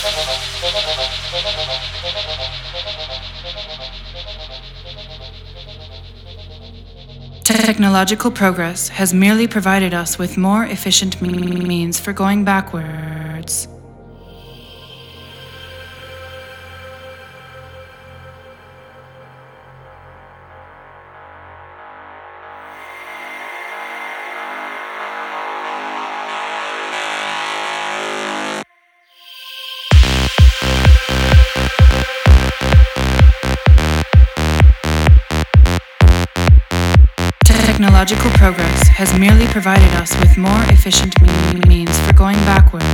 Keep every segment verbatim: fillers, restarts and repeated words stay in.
Technological progress has merely provided us with more efficient means for going backwards. Technological progress has merely provided us with more efficient means for going backwards.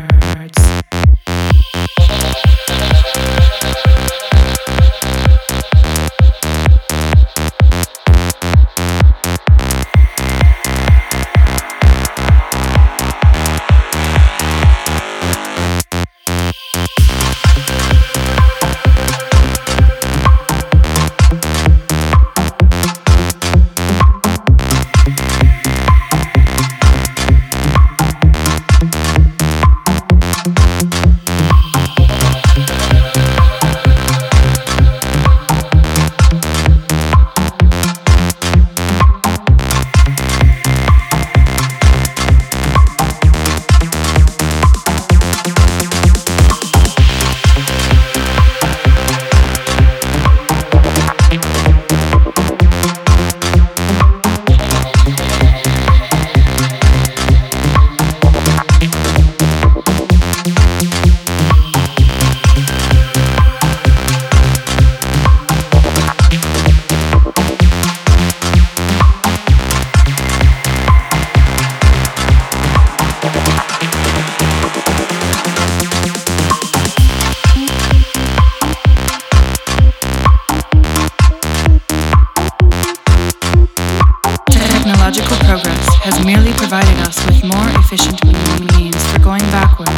Technological progress has merely provided us with more efficient means for going backwards.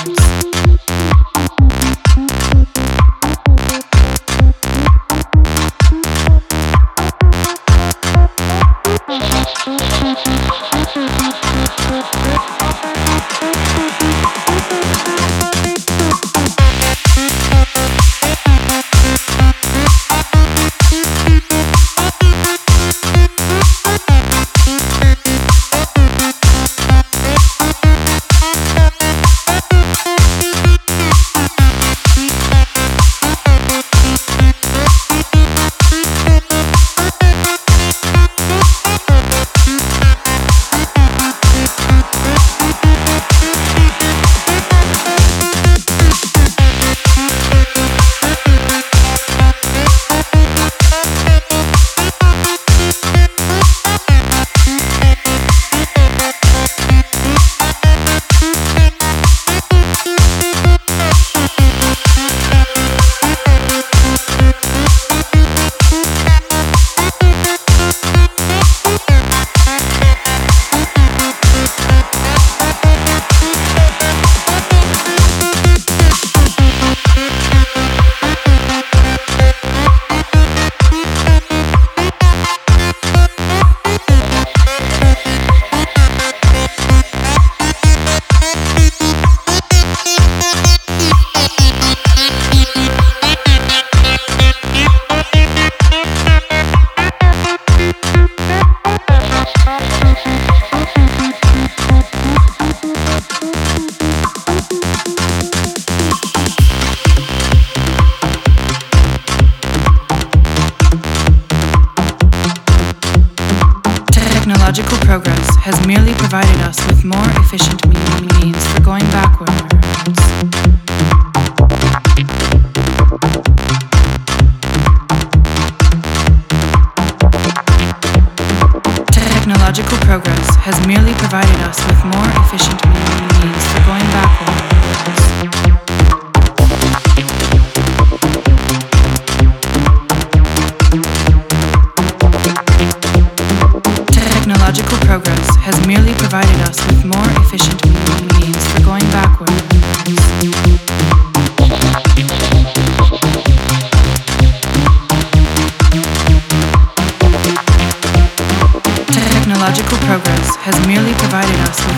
Technological progress has merely provided us with more efficient means for going backwards. Technological progress has merely provided us with more efficient means for going backwards. Technological progress has merely provided us with more efficient means for going backwards. Technological progress has merely provided us